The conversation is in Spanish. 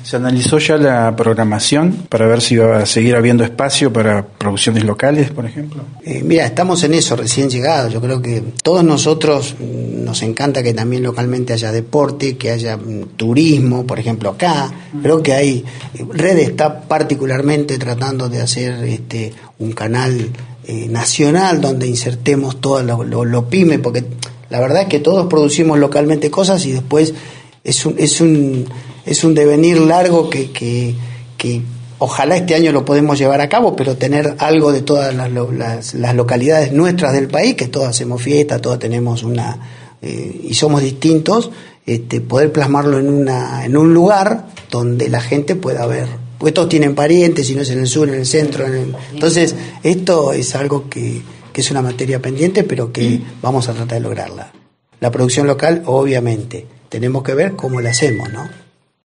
¿Se analizó ya la programación para ver si va a seguir habiendo espacio para producciones locales, por ejemplo? Mira, estamos en eso, recién llegados. Yo creo que todos nosotros nos encanta que también localmente haya deporte, que haya turismo, por ejemplo acá. Creo que Red está particularmente tratando de hacer un canal nacional donde insertemos todo lo pyme, porque la verdad es que todos producimos localmente cosas y después es un devenir largo que ojalá este año lo podemos llevar a cabo, pero tener algo de todas las localidades nuestras del país, que todas hacemos fiesta, todas tenemos y somos distintos, poder plasmarlo en un lugar donde la gente pueda ver, porque todos tienen parientes, si no es en el sur, en el centro, entonces esto es algo que es una materia pendiente, pero que vamos a tratar de lograrla. La producción local, obviamente, tenemos que ver cómo la hacemos, ¿no?